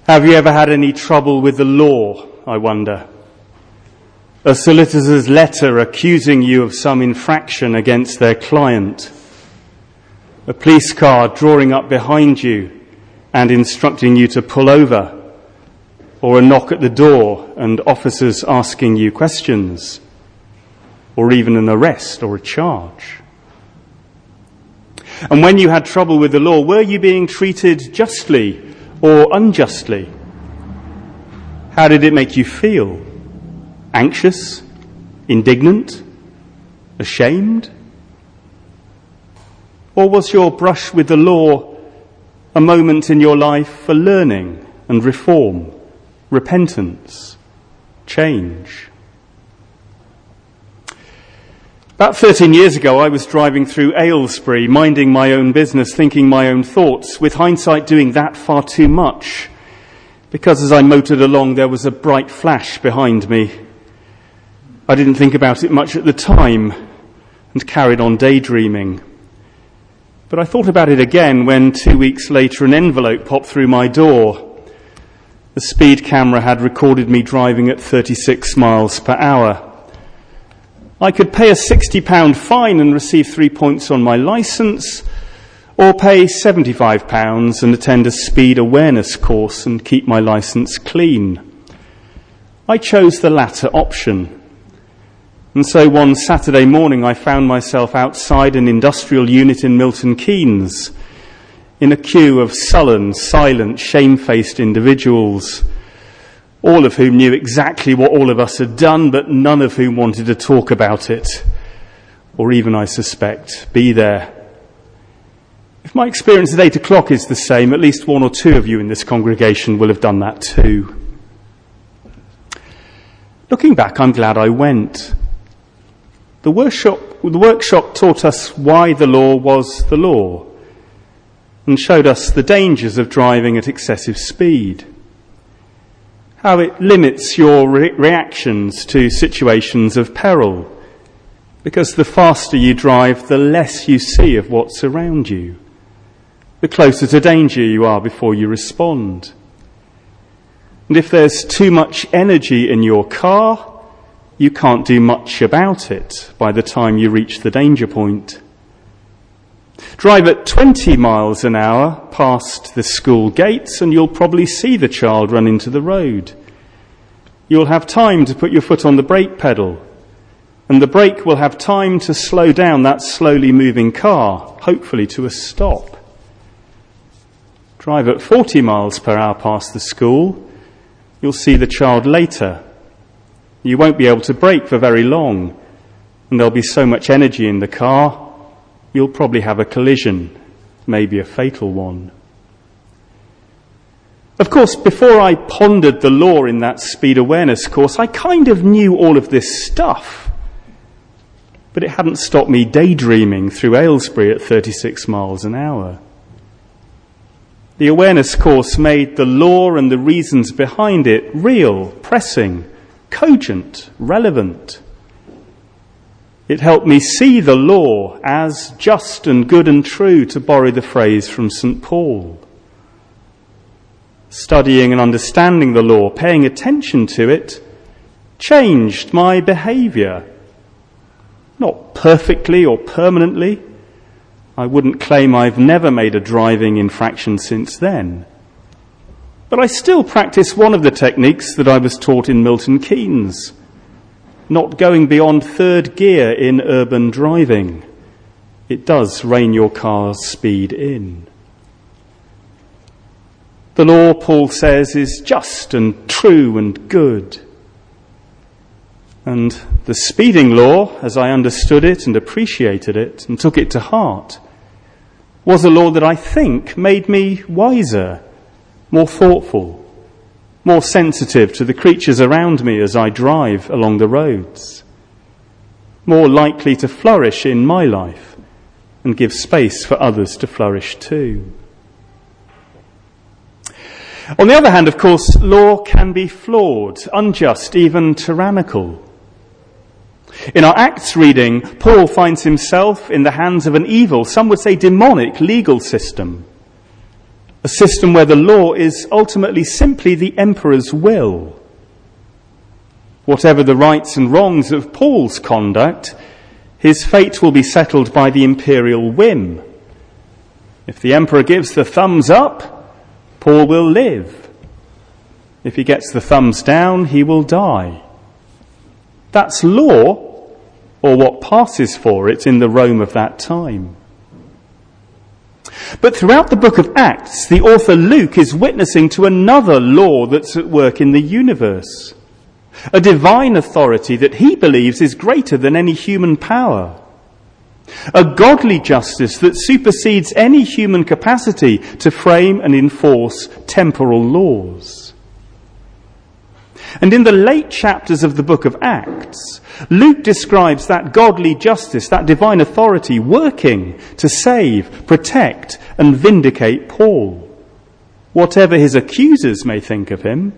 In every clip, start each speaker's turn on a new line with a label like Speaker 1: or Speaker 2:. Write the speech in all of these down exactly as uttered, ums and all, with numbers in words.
Speaker 1: Have you ever had any trouble with the law, I wonder? A solicitor's letter accusing you of some infraction against their client. A police car drawing up behind you and instructing you to pull over. Or a knock at the door and officers asking you questions. Or even an arrest or a charge. And when you had trouble with the law, were you being treated justly or unjustly? How did it make you feel? Anxious? Indignant? Ashamed? Or was your brush with the law a moment in your life for learning and reform, repentance, change? About thirteen years ago, I was driving through Aylesbury, minding my own business, thinking my own thoughts, with hindsight doing that far too much, because as I motored along, there was a bright flash behind me. I didn't think about it much at the time and carried on daydreaming. But I thought about it again when two weeks later an envelope popped through my door. The speed camera had recorded me driving at thirty-six miles per hour. I could pay a sixty pound fine and receive three points on my licence, or pay seventy-five pounds and attend a speed awareness course and keep my licence clean. I chose the latter option. And so one Saturday morning I found myself outside an industrial unit in Milton Keynes, in a queue of sullen, silent, shamefaced individuals, all of whom knew exactly what all of us had done, but none of whom wanted to talk about it, or even, I suspect, be there. If my experience at eight o'clock is the same, at least one or two of you in this congregation will have done that too. Looking back, I'm glad I went. The workshop, the workshop taught us why the law was the law, and showed us the dangers of driving at excessive speed. How it limits your re- reactions to situations of peril, because the faster you drive, the less you see of what's around you, the closer to danger you are before you respond. And if there's too much energy in your car, you can't do much about it by the time you reach the danger point. Drive at twenty miles an hour past the school gates and you'll probably see the child run into the road. You'll have time to put your foot on the brake pedal, and the brake will have time to slow down that slowly moving car, hopefully to a stop. Drive at forty miles per hour past the school, you'll see the child later. You won't be able to brake for very long, and there'll be so much energy in the car, you'll probably have a collision, maybe a fatal one. Of course, before I pondered the law in that speed awareness course, I kind of knew all of this stuff. But it hadn't stopped me daydreaming through Aylesbury at thirty-six miles an hour. The awareness course made the law and the reasons behind it real, pressing, cogent, relevant. It helped me see the law as just and good and true, to borrow the phrase from Saint Paul. Studying and understanding the law, paying attention to it, changed my behaviour. Not perfectly or permanently. I wouldn't claim I've never made a driving infraction since then. But I still practice one of the techniques that I was taught in Milton Keynes. Not going beyond third gear in urban driving. It does rein your car's speed in. The law, Paul says, is just and true and good. And the speeding law, as I understood it and appreciated it and took it to heart, was a law that I think made me wiser, more thoughtful, more sensitive to the creatures around me as I drive along the roads, more likely to flourish in my life and give space for others to flourish too. On the other hand, of course, law can be flawed, unjust, even tyrannical. In our Acts reading, Paul finds himself in the hands of an evil, some would say demonic, legal system. A a system where the law is ultimately simply the emperor's will. Whatever the rights and wrongs of Paul's conduct, his fate will be settled by the imperial whim. If the emperor gives the thumbs up, Paul will live. If he gets the thumbs down, he will die. That's law, or what passes for it in the Rome of that time. But throughout the book of Acts, the author Luke is witnessing to another law that's at work in the universe. A divine authority that he believes is greater than any human power. A godly justice that supersedes any human capacity to frame and enforce temporal laws. And in the late chapters of the book of Acts, Luke describes that godly justice, that divine authority, working to save, protect, and vindicate Paul, whatever his accusers may think of him.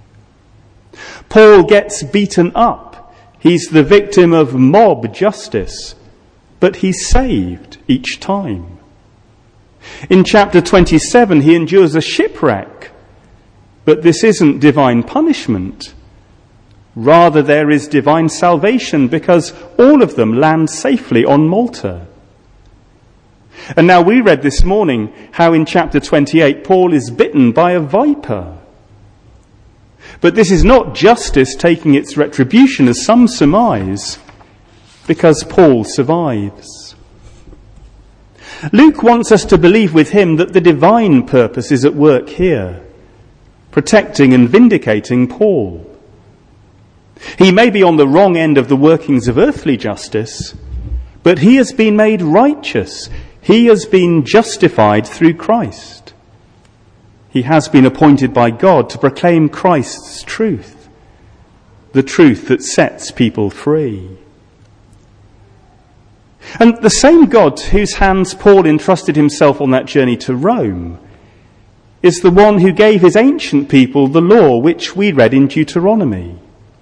Speaker 1: Paul gets beaten up. He's the victim of mob justice, but he's saved each time. In chapter twenty-seven, he endures a shipwreck, but this isn't divine punishment. Rather, there is divine salvation because all of them land safely on Malta. And now we read this morning how in chapter twenty-eight, Paul is bitten by a viper. But this is not justice taking its retribution, as some surmise, because Paul survives. Luke wants us to believe with him that the divine purpose is at work here, protecting and vindicating Paul. He may be on the wrong end of the workings of earthly justice, but he has been made righteous. He has been justified through Christ. He has been appointed by God to proclaim Christ's truth, the truth that sets people free. And the same God to whose hands Paul entrusted himself on that journey to Rome is the one who gave his ancient people the law which we read in Deuteronomy.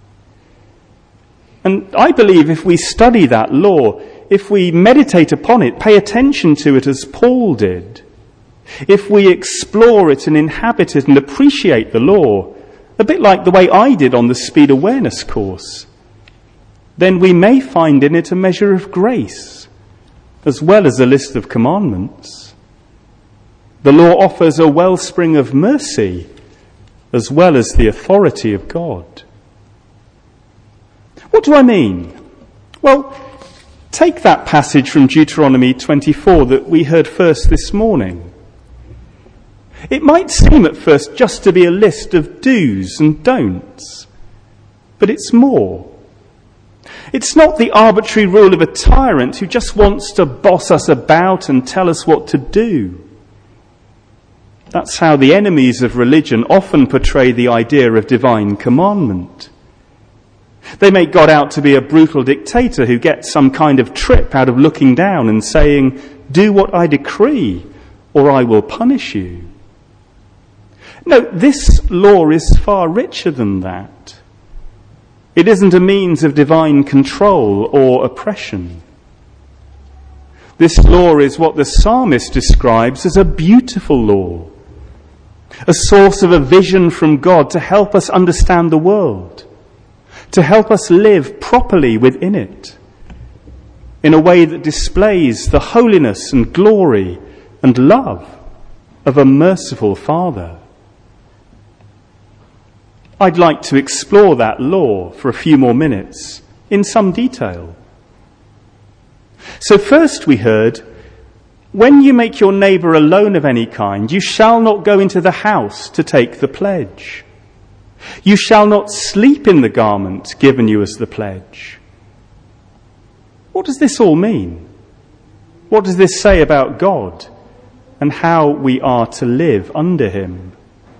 Speaker 1: And I believe if we study that law, if we meditate upon it, pay attention to it as Paul did, if we explore it and inhabit it and appreciate the law, a bit like the way I did on the speed awareness course, then we may find in it a measure of grace, as well as a list of commandments. The law offers a wellspring of mercy, as well as the authority of God. What do I mean? Well, take that passage from Deuteronomy twenty-four that we heard first this morning. It might seem at first just to be a list of do's and don'ts, but it's more. It's not the arbitrary rule of a tyrant who just wants to boss us about and tell us what to do. That's how the enemies of religion often portray the idea of divine commandment. They make God out to be a brutal dictator who gets some kind of trip out of looking down and saying, "Do what I decree, or I will punish you." No, this law is far richer than that. It isn't a means of divine control or oppression. This law is what the psalmist describes as a beautiful law, a source of a vision from God to help us understand the world, to help us live properly within it, in a way that displays the holiness and glory and love of a merciful Father. I'd like to explore that law for a few more minutes in some detail. So first we heard, when you make your neighbour a loan of any kind, you shall not go into the house to take the pledge. You shall not sleep in the garment given you as the pledge. What does this all mean? What does this say about God and how we are to live under him?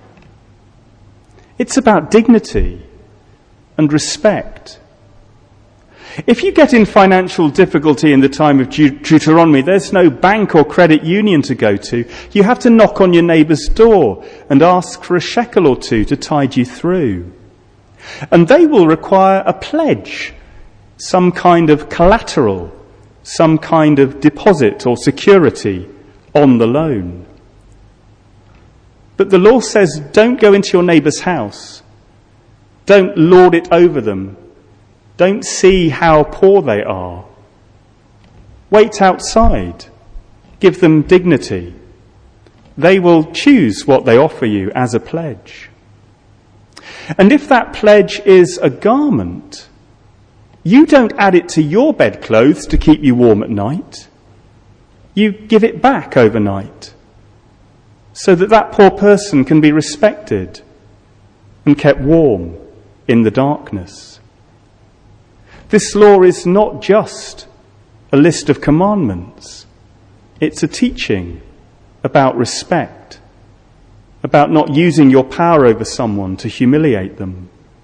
Speaker 1: It's about dignity and respect. If you get in financial difficulty in the time of Deuteronomy, there's no bank or credit union to go to. You have to knock on your neighbour's door and ask for a shekel or two to tide you through. And they will require a pledge, some kind of collateral, some kind of deposit or security on the loan. But the law says, don't go into your neighbour's house. Don't lord it over them. Don't see how poor they are. Wait outside. Give them dignity. They will choose what they offer you as a pledge. And if that pledge is a garment, you don't add it to your bedclothes to keep you warm at night. You give it back overnight so that that poor person can be respected and kept warm in the darkness. This law is not just a list of commandments. It's a teaching about respect, about not using your power over someone to humiliate them.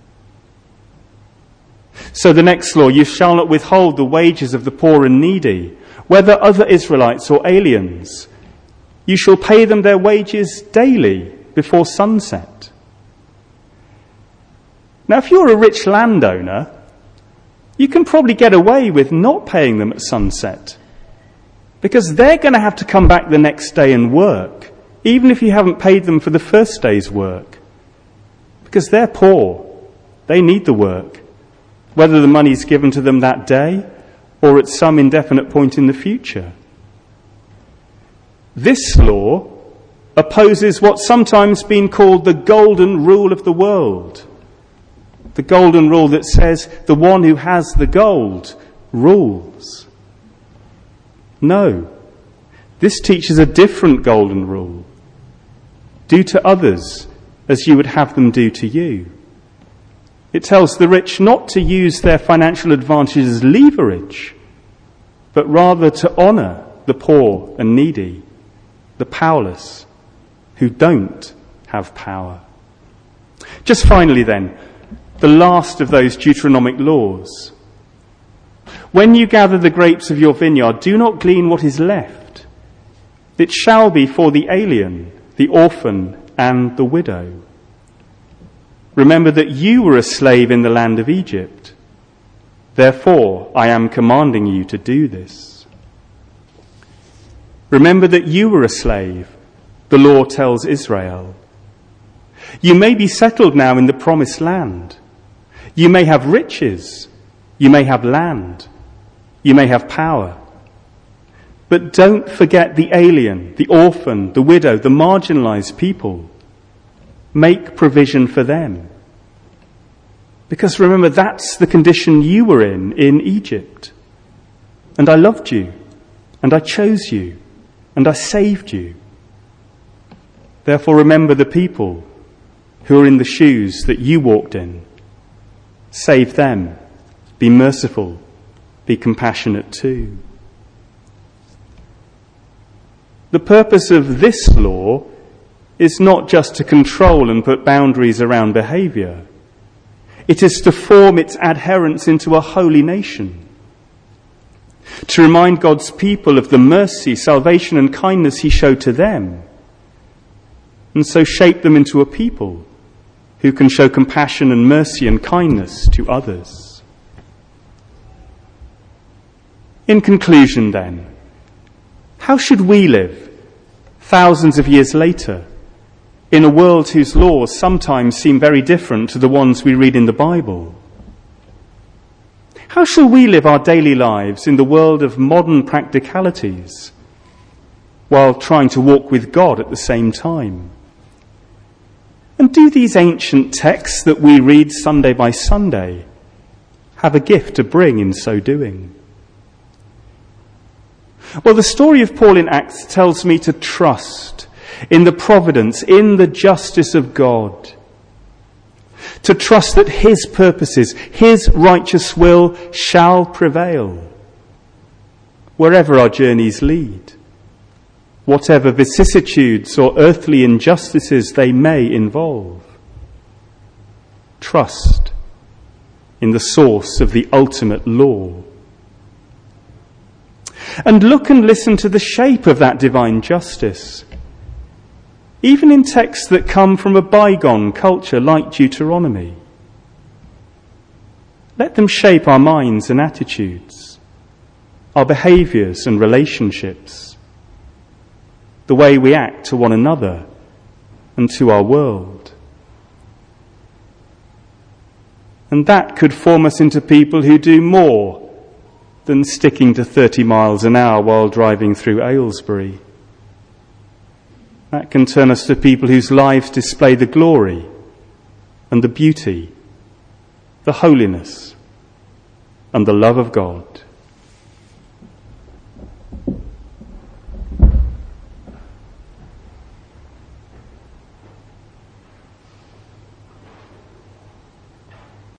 Speaker 1: So the next law, you shall not withhold the wages of the poor and needy, whether other Israelites or aliens. You shall pay them their wages daily before sunset. Now, if you're a rich landowner, you can probably get away with not paying them at sunset, because they're going to have to come back the next day and work, even if you haven't paid them for the first day's work. Because they're poor. They need the work, whether the money's given to them that day or at some indefinite point in the future. This law opposes what's sometimes been called the golden rule of the world. The golden rule that says the one who has the gold rules. No, this teaches a different golden rule. Do to others as you would have them do to you. It tells the rich not to use their financial advantage as leverage, but rather to honour the poor and needy, the powerless, who don't have power. Just finally then, the last of those Deuteronomic laws. When you gather the grapes of your vineyard, do not glean what is left. It shall be for the alien, the orphan, and the widow. Remember that you were a slave in the land of Egypt. Therefore, I am commanding you to do this. Remember that you were a slave, the law tells Israel. You may be settled now in the promised land. You may have riches. You may have land. You may have power. But don't forget the alien, the orphan, the widow, the marginalized people. Make provision for them. Because remember, that's the condition you were in in Egypt. And I loved you, and I chose you, and I saved you. Therefore, remember the people who are in the shoes that you walked in. Save them. Be merciful. Be compassionate too. The purpose of this law is not just to control and put boundaries around behaviour. It is to form its adherents into a holy nation. To remind God's people of the mercy, salvation and kindness he showed to them. And so shape them into a people who can show compassion and mercy and kindness to others. In conclusion then, how should we live thousands of years later in a world whose laws sometimes seem very different to the ones we read in the Bible? How shall we live our daily lives in the world of modern practicalities while trying to walk with God at the same time? And do these ancient texts that we read Sunday by Sunday have a gift to bring in so doing? Well, the story of Paul in Acts tells me to trust in the providence, in the justice of God. To trust that his purposes, his righteous will shall prevail wherever our journeys lead, whatever vicissitudes or earthly injustices they may involve. Trust in the source of the ultimate law. And look and listen to the shape of that divine justice, even in texts that come from a bygone culture like Deuteronomy. Let them shape our minds and attitudes, our behaviours and relationships, the way we act to one another, and to our world. And that could form us into people who do more than sticking to thirty miles an hour while driving through Aylesbury. That can turn us to people whose lives display the glory and the beauty, the holiness and the love of God.